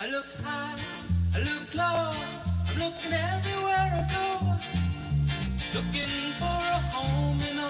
I look high, I look low, I'm looking everywhere I go, looking for a home in